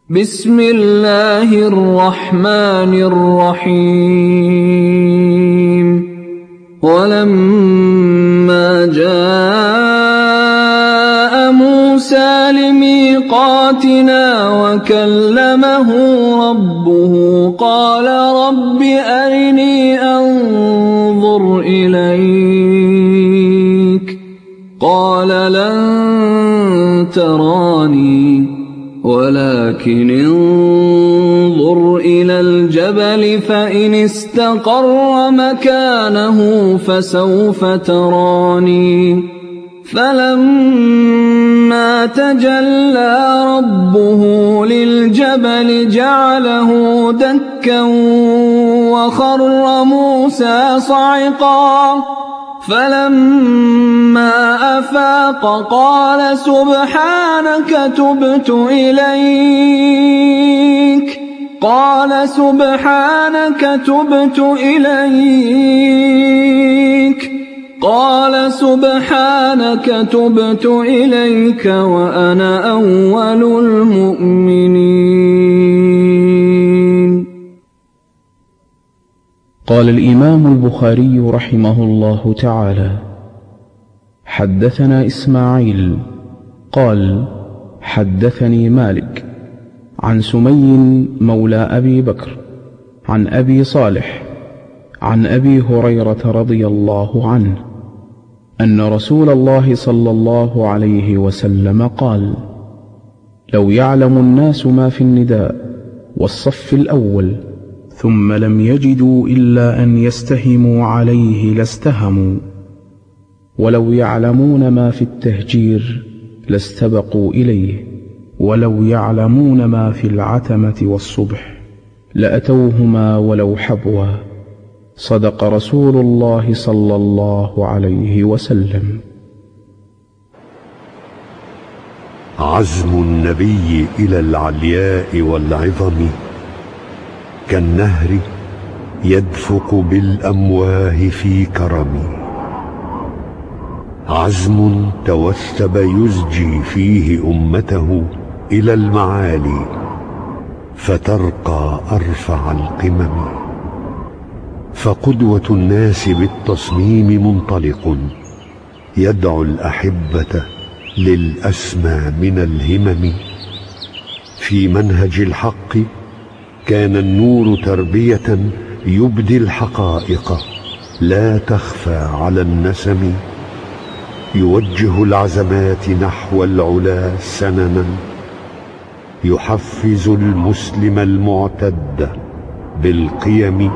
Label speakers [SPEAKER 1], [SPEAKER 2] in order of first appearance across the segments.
[SPEAKER 1] بسم الله الرحمن الرحيم. ولما جاء موسى لميقاتنا وكلمه ربه قال رب أرني أنظر إليك قال لن تراني ولكن انظر إلى الجبل فإن استقر مكانه فسوف تراني فلما تجلى ربه للجبل جعله دكا وخر موسى صعقا فلما أفاق قال سبحانك تبت إليك وأنا أول المؤمنين.
[SPEAKER 2] قال الإمام البخاري رحمه الله تعالى: حدثنا إسماعيل قال: حدثني مالك عن سمي مولى أبي بكر عن أبي صالح عن أبي هريرة رضي الله عنه أن رسول الله صلى الله عليه وسلم قال: لو يعلم الناس ما في النداء والصف الأول ثم لم يجدوا إلا أن يستهموا عليه لاستهموا، ولو يعلمون ما في التهجير لاستبقوا إليه، ولو يعلمون ما في العتمة والصبح لأتوهما ولو حبوا. صدق رسول الله صلى الله عليه وسلم.
[SPEAKER 3] عزم النبي إلى العلياء والعظم كالنهر يدفق بالأمواه في كرم، عزم توثب يزجي فيه أمته إلى المعالي فترقى أرفع القمم، فقدوة الناس بالتصميم منطلق يدعو الأحبة للأسمى من الهمم. في منهج الحق كان النور تربية يبدي الحقائق لا تخفى على النسم، يوجه العزمات نحو العلا سننا، يحفز المسلم المعتد بالقيم.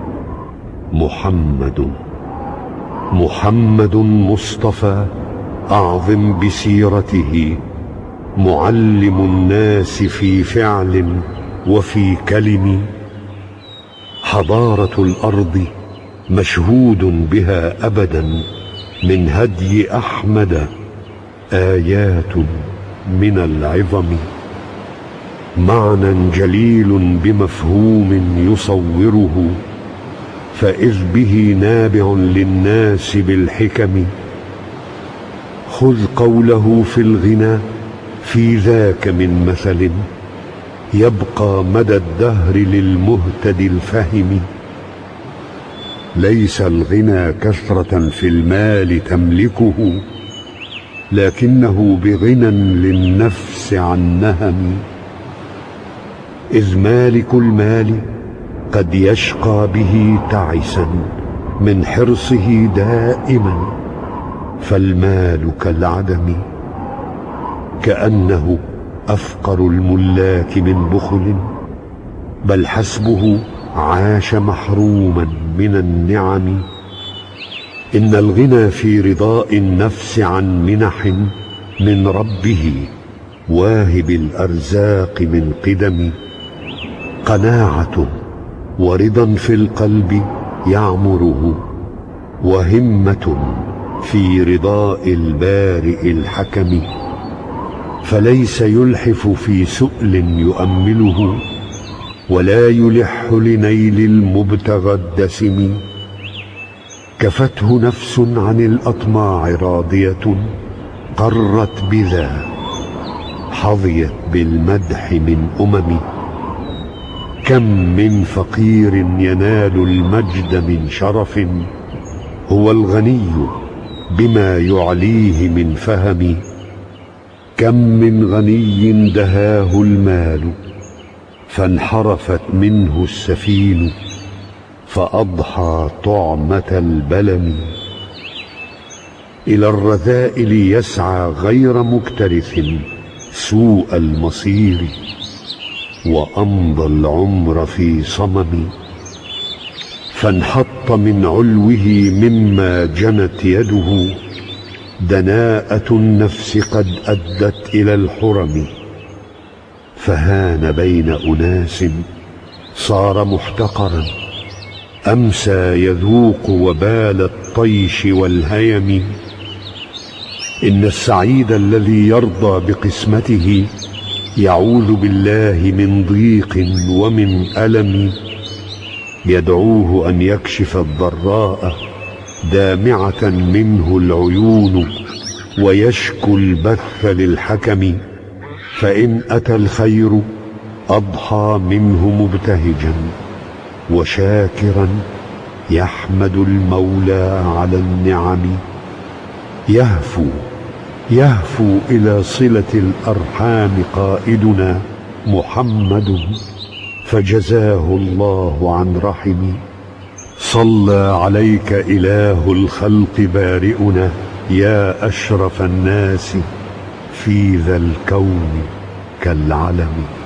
[SPEAKER 3] محمد مصطفى أعظم بسيرته، معلم الناس في فعل وفي كلم. حضارة الأرض مشهود بها أبدا، من هدي أحمد آيات من العظم. معنى جليل بمفهوم يصوره، فإذ به نابع للناس بالحكم. خذ قوله في الغنى في ذاك من مثل، يبقى مدى الدهر للمهتدي الفهم. ليس الغنى كثرة في المال تملكه، لكنه بغنى للنفس عن نهم. إذ مالك المال قد يشقى به تعسا من حرصه دائما، فالمال كالعدم. كأنه أفقر الملاك من بخل، بل حسبه عاش محروما من النعم. إن الغنى في رضاء النفس عن منح من ربه واهب الأرزاق من قدم. قناعة ورضا في القلب يعمره، وهمة في رضاء البارئ الحكم. فليس يلحف في سؤل يؤمله، ولا يلح لنيل المبتغى الدسم. كفته نفس عن الأطماع راضية، قرت بذا حظيت بالمدح من كم من فقير ينال المجد من شرف هو الغني بما يعليه من فهم. كم من غني دهاه المال فانحرفت منه السفين فأضحى طعمة البلم. إلى الرذائل يسعى غير مكترث سوء المصير وأمضى العمر في صمم. فانحط من علوه مما جنت يده دناءة النفس قد أدت إلى الحرم. فهان بين أناس صار محتقرا أمسى يذوق وبال الطيش والهيم. إن السعيد الذي يرضى بقسمته يعوذ بالله من ضيق ومن ألم. يدعوه أن يكشف الضراء دامعة منه العيون ويشكو البث للحكم. فإن أتى الخير أضحى منه مبتهجا وشاكرا يحمد المولى على النعم. يهفو إلى صلة الأرحام قائدنا محمد فجزاه الله عن رحم. صلى عليك إله الخلق بارئنا يا أشرف الناس في ذا الكون كالعلم.